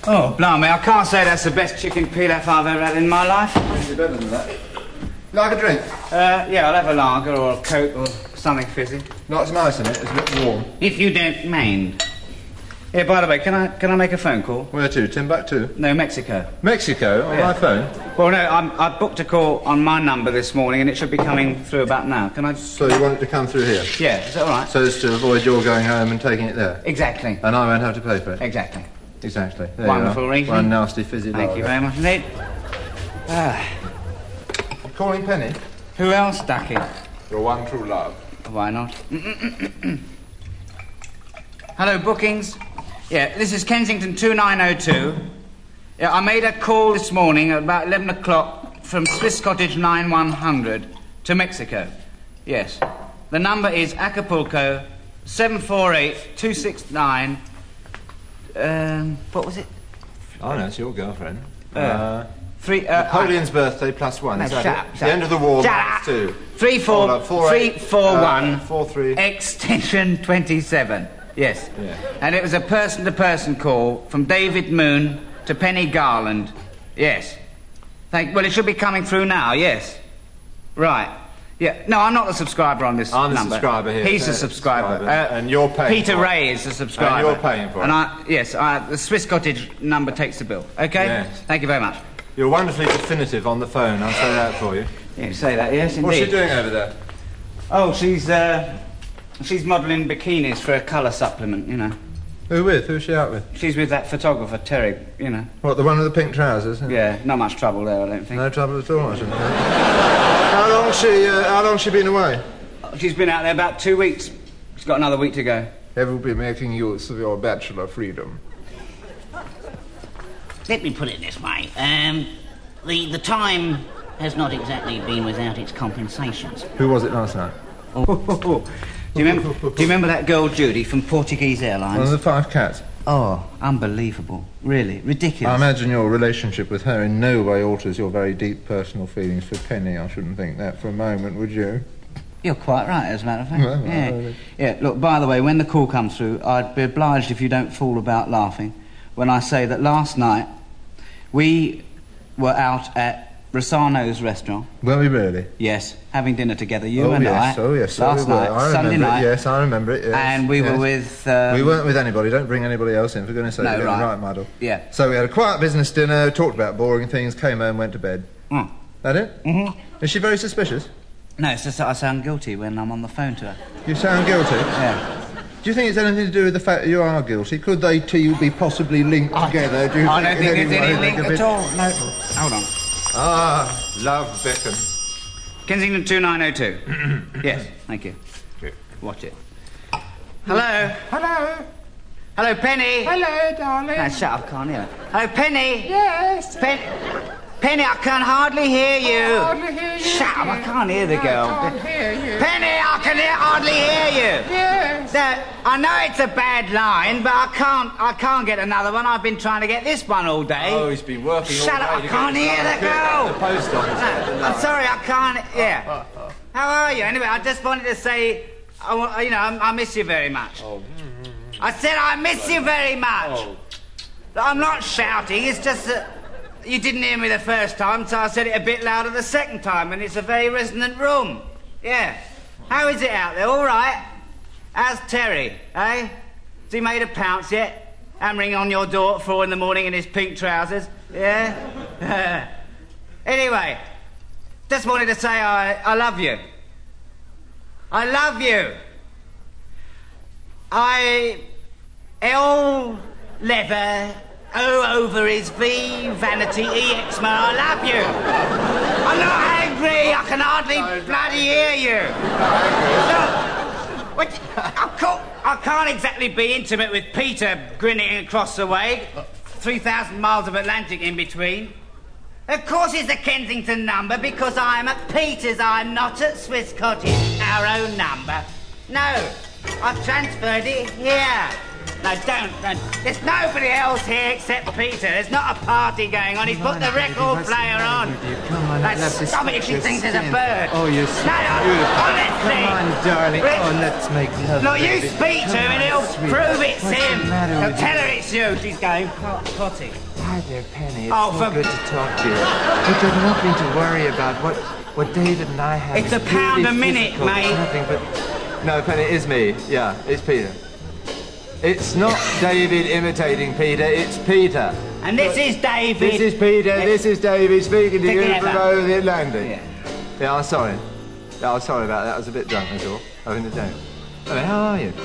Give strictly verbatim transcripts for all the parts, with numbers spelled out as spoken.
Oh, blimey, I can't say that's the best chicken pilaf I've ever had in my life. It's better than that. Like a drink? Uh, yeah, I'll have a lager or a Coke or something fizzy. Not some ice in it, it's a bit warm. If you don't mind. Yeah, by the way, can I can I make a phone call? Where to? Timbuktu? No, Mexico. Mexico? On yeah. my phone? Well, no, I'm, I booked a call on my number this morning and it should be coming through about now. Can I... So you want it to come through here? Yeah, is that all right? So as to avoid your going home and taking it there? Exactly. And I won't have to pay for it? Exactly. Exactly. There Wonderful reason. One nasty fizzy Thank lager. you very much indeed. Ah. You're calling Penny? Who else, Ducky? Your one true love. Why not? Hello, bookings. Yeah, this is Kensington two nine oh two. Yeah, I made a call this morning at about eleven o'clock from Swiss Cottage nine one hundred to Mexico. Yes. The number is Acapulco seven four eight two six nine. Um, what was it? Oh, no, it's your girlfriend. Uh, uh, three, uh, Napoleon's I... birthday plus one. No, is that shut it? up, shut the end of the war, minus two. Three, four, up, four, three, eight, four, uh, one, four, three. Extension twenty-seven. Yes. Yeah. And it was a person-to-person call from David Moon to Penny Garland. Yes. Thank. Well, it should be coming through now. Yes. Right. Yeah. No, I'm not the subscriber on this I'm the number. subscriber here. He's uh, the subscriber. subscriber. Uh, and you're paying Peter for Ray it. is the subscriber. And you're paying for it. And I, yes, I, the Swiss Cottage number takes the bill. Okay? Yes. Thank you very much. You're wonderfully definitive on the phone. I'll say that for you. You say that, yes, indeed. What's she doing over there? Oh, she's, uh... She's modelling bikinis for a colour supplement, you know. Who with? Who's she out with? She's with that photographer, Terry, you know. What, the one with the pink trousers? Yeah, not much trouble there, I don't think. No trouble at all, I shouldn't think. How long she, uh, how long she been away? She's been out there about two weeks. She's got another week to go. Have you been making use of your bachelor freedom? Let me put it this way. Um, the, the time has not exactly been without its compensations. Who was it last night? Oh. Do you remember? Do you remember that girl Judy from Portuguese Airlines? One of the five cats. Oh, unbelievable! Really, ridiculous. I imagine your relationship with her in no way alters your very deep personal feelings for Penny. I shouldn't think that for a moment, would you? You're quite right, as a matter of fact. Well, yeah. well, yeah. Look, by the way, when the call comes through, I'd be obliged if you don't fool about laughing when I say that last night we were out at Rossano's restaurant. Were we really? Yes, having dinner together, you oh, and yes. I. Oh, yes. Last so we night, I Sunday remember night. It. Yes, I remember it. Yes. And we yes. were with. Um, we weren't with anybody. Don't bring anybody else in, for goodness sake. No, You're right. right, Muddle. Yeah. So we had a quiet business dinner, talked about boring things, came home, went to bed. Mm. That it? Mm-hmm. Is she very suspicious? No, it's just that I sound guilty when I'm on the phone to her. You sound guilty? Yeah. Do you think it's anything to do with the fact that you are guilty? Could they two be possibly linked I, together? Do you I don't think in there's any any way link they could at be- all. No. Hold on. Ah, love beckons. Kensington two nine oh two. Yes, thank you. Watch it. Hello. Hello. Hello, Penny. Hello, darling. No, shut up, can't hear. Hello, Penny. Yes. Pen- Penny, I can hardly hear you. I hardly hear you. Shut up, I can't hear the girl. I can't hear you. Penny, I can hear, hardly hear you. Yes. No, I know it's a bad line, but I can't. I can't get another one. I've been trying to get this one all day. Oh, he's been working Shut all up, day I to can't get hear this the girl. at the post office. No, I'm sorry, I can't. Yeah. How are you? Anyway, I just wanted to say, I, wa- you know, I, I miss you very much. Oh. I said I miss you very much. Oh. I'm not shouting. It's just that you didn't hear me the first time, so I said it a bit louder the second time, and it's a very resonant room. Yeah. How is it out there? All right. How's Terry? Eh? Has he made a pounce yet? Hammering on your door at four in the morning in his pink trousers? Yeah. Anyway. Just wanted to say I, I love you. I love you. I... L... Leather... O ovaries, V... Vanity, E X... I love you. I'm not angry. I can hardly bloody hear you. No. What, I, can't, I can't exactly be intimate with Peter grinning across the way. three thousand miles of Atlantic in between. Of course it's the Kensington number, because I'm at Peter's. I'm not at Swiss Cottage, our own number. No, I've transferred it here. No, no, don't, don't. There's nobody else here except Peter. There's not a party going on. He's put the record player on. Come on, Let's let's stop it if she thinks there's a bird. Oh, you're No, so no, beautiful. honestly. Come on, darling. Rick. Oh, let's make love. Look, you baby. speak to him Come and on, he'll sweet. prove it's What's him. the matter He'll with tell you? her it's you. She's going pot- potty. Hi there, Penny. It's Oh, so for- good to talk to you. But there's nothing to worry about. What what David and I have It's is a pound purely a minute, physical. mate. It's nothing but... No, Penny, it's me. Yeah, it's Peter. It's not David imitating Peter, it's Peter. And this is David. This is Peter, this is David speaking to you Together. from over the Atlantic. Yeah. Yeah, I'm sorry. Yeah, I'm sorry about that. I was a bit drunk, that's all. Having a day. I mean, how are you?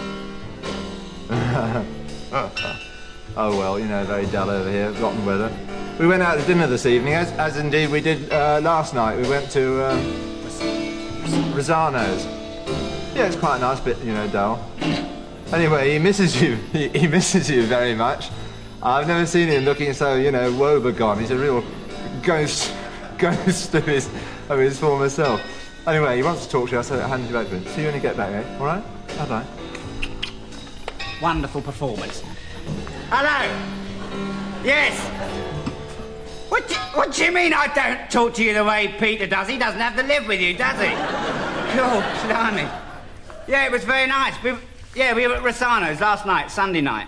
Oh, well, you know, very dull over here, rotten weather. We went out to dinner this evening, as, as indeed we did uh, last night. We went to um, Rosano's. Yeah, it's quite a nice bit, you know, dull. Anyway, he misses you. He, he misses you very much. I've never seen him looking so, you know, woebegone. He's a real ghost, ghost of his, of his former self. Anyway, he wants to talk to you, so I handed you back to him. See you when you get back, eh? All right? Bye-bye. Wonderful performance. Hello. Yes. What do, what do you mean I don't talk to you the way Peter does? He doesn't have to live with you, does he? Cool, blimey. Yeah, it was very nice. We, yeah, we were at Rossano's last night, Sunday night.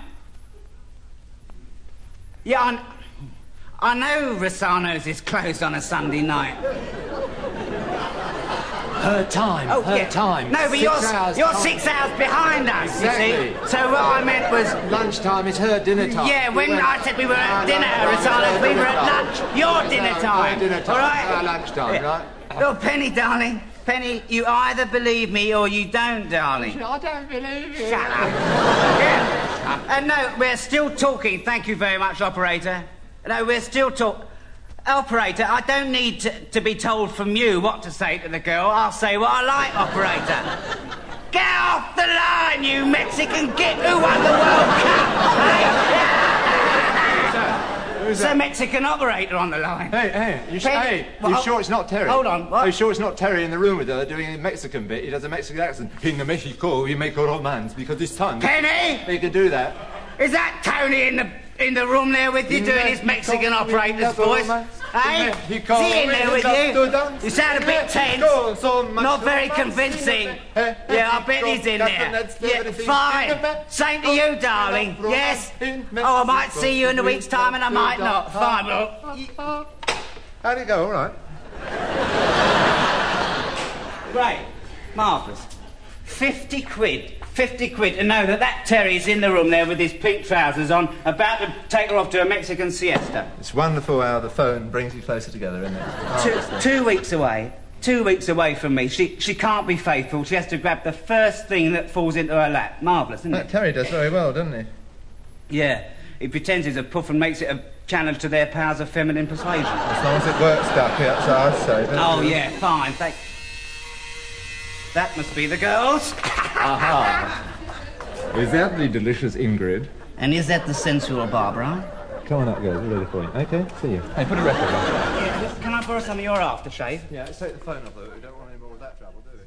Yeah, I, I know Rossano's is closed on a Sunday night. Her time, Oh, her yeah. time. No, but Six you're, hours you're time. six hours behind us, Exactly. you see. So what I meant was... Lunchtime is her dinner time. Yeah, when We went- I said we were at Our dinner at lunchtime is Rossano's, her we were dinner at time. lunch. Your Yes, dinner our- time. Our dinner time. All right? Our lunchtime, Yeah. right? Oh, Penny, darling. Penny, you either believe me or you don't, darling. I don't believe you. Shut up. Yeah. Uh, no, we're still talking. Thank you very much, operator. No, we're still talking. Operator, I don't need to, to be told from you what to say to the girl. I'll say what I like, operator. Get off the line, you Mexican git who won the World Cup! Hey? It's a Mexican operator on the line. Hey, hey, you, sh- Penny- hey, Well, you hold- sure it's not Terry? hold on, what? Are you sure it's not Terry in the room with her doing a Mexican bit? He does a Mexican accent. In the Mexico, we make a romance because this time... Penny! He can do that. Is that Tony in the in the room there with you In doing his Mexico, Mexican we operator's love voice? romance. Hey? In Mexico, Is he in we there with love to you? dance. You sound a In bit Mexico, tense. so much Not very romance. convincing. Hey, Yeah, I bet he's in Mexico, there. that's Yeah, everything. fine. In Mexico, Same to you, darling. we love Yes? romance. In Oh, I might Mexico, see you in a we week's time and I love might to not. dance. Fine, well. How'd it go? All right. Great. Marvellous. Fifty quid. Fifty quid to know that that Terry's in the room there with his pink trousers on, about to take her off to a Mexican siesta. It's wonderful how the phone brings you closer together, isn't it? Two, two weeks away. Two weeks away from me. She she can't be faithful. She has to grab the first thing that falls into her lap. Marvellous, isn't That it? Terry does very well, doesn't he? Yeah. He pretends he's a puff and makes it a channel to their powers of feminine persuasion. As long as it works, Ducky, that's what I'd say. don't Oh, you? yeah, fine. Thank... That must be the girls. Aha! Is that the delicious Ingrid? And is that the sensual Barbara? Come on up, girls, we're ready for you. Okay, see you. Hey, put a record on. Yeah, can I borrow some of your aftershave? Yeah, let's take the phone off, though. We don't want any more of that trouble, do we?